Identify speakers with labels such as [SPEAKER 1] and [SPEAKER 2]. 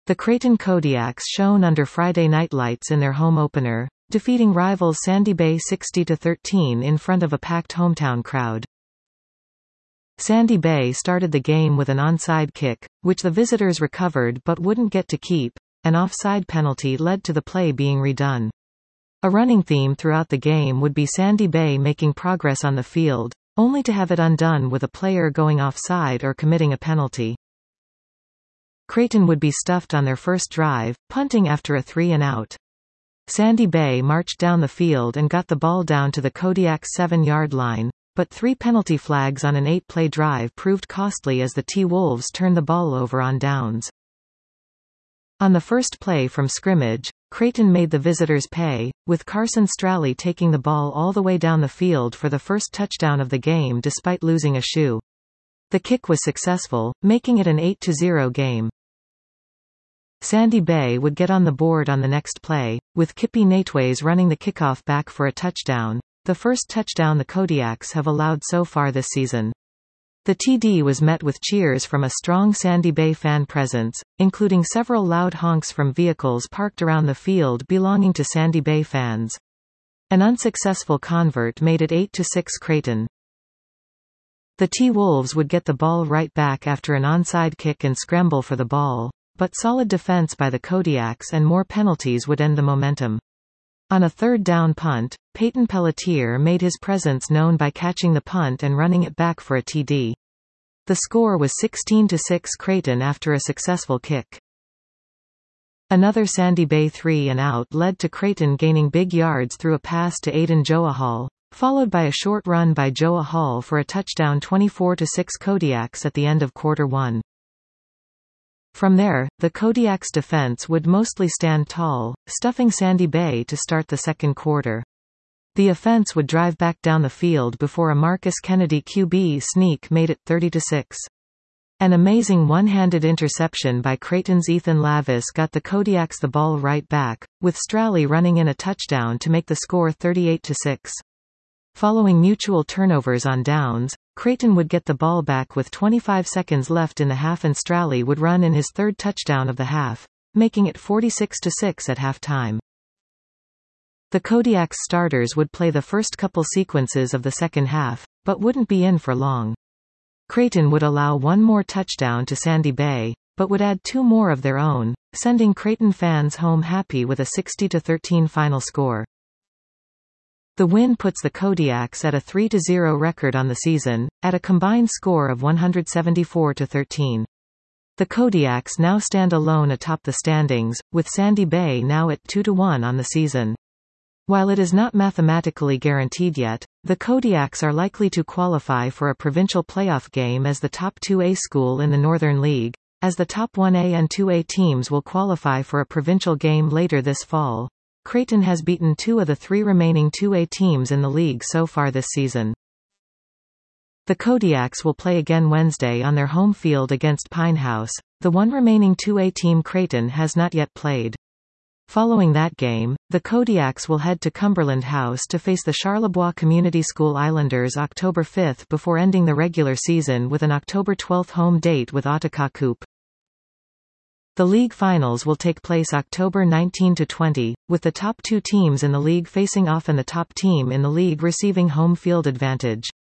[SPEAKER 1] The Creighton Kodiaks shone under Friday night lights in their home opener, defeating rivals Sandy Bay 60-13 in front of a packed hometown crowd. Sandy Bay started the game with an onside kick, which the visitors recovered but wouldn't get to keep. An offside penalty led to the play being redone. A running theme throughout the game would be Sandy Bay making progress on the field, only to have it undone with a player going offside or committing a penalty. Creighton would be stuffed on their first drive, punting after a 3-and-out. Sandy Bay marched down the field and got the ball down to the Kodiak's 7-yard line, but 3 penalty flags on an 8-play drive proved costly as the T-Wolves turned the ball over on downs. On the first play from scrimmage, Creighton made the visitors pay, with Carson Strally taking the ball all the way down the field for the first touchdown of the game despite losing a shoe. The kick was successful, making it an 8-0 game. Sandy Bay would get on the board on the next play, with Kippy Nateways running the kickoff back for a touchdown, the first touchdown the Kodiaks have allowed so far this season. The TD was met with cheers from a strong Sandy Bay fan presence, including several loud honks from vehicles parked around the field belonging to Sandy Bay fans. An unsuccessful convert made it 8-6 Creighton. The T-Wolves would get the ball right back after an onside kick and scramble for the ball, but solid defense by the Kodiaks and more penalties would end the momentum. On a third-down punt, Peyton Pelletier made his presence known by catching the punt and running it back for a TD. The score was 16-6 Creighton after a successful kick. Another Sandy Bay 3-and-out led to Creighton gaining big yards through a pass to Aiden Joahal, followed by a short run by Joahal for a touchdown 24-6 Kodiaks at the end of quarter 1. From there, the Kodiaks' defense would mostly stand tall, stuffing Sandy Bay to start the second quarter. The offense would drive back down the field before a Marcus Kennedy QB sneak made it 30-6. An amazing one-handed interception by Creighton's Ethan Lavis got the Kodiaks the ball right back, with Strally running in a touchdown to make the score 38-6. Following mutual turnovers on downs, Creighton would get the ball back with 25 seconds left in the half and Strally would run in his third touchdown of the half, making it 46-6 at halftime. The Kodiaks starters would play the first couple sequences of the second half, but wouldn't be in for long. Creighton would allow one more touchdown to Sandy Bay, but would add 2 more of their own, sending Creighton fans home happy with a 60-13 final score. The win puts the Kodiaks at a 3-0 record on the season, at a combined score of 174-13. The Kodiaks now stand alone atop the standings, with Sandy Bay now at 2-1 on the season. While it is not mathematically guaranteed yet, the Kodiaks are likely to qualify for a provincial playoff game as the top 2A school in the Northern League, as the top 1A and 2A teams will qualify for a provincial game later this fall. Creighton has beaten 2 of the 3 remaining 2A teams in the league so far this season. The Kodiaks will play again Wednesday on their home field against Pinehouse, the one remaining 2A team Creighton has not yet played. Following that game, the Kodiaks will head to Cumberland House to face the Charlebois Community School Islanders October 5 before ending the regular season with an October 12 home date with Ottaka Coupe. The league finals will take place October 19-20, with the top 2 teams in the league facing off and the top team in the league receiving home field advantage.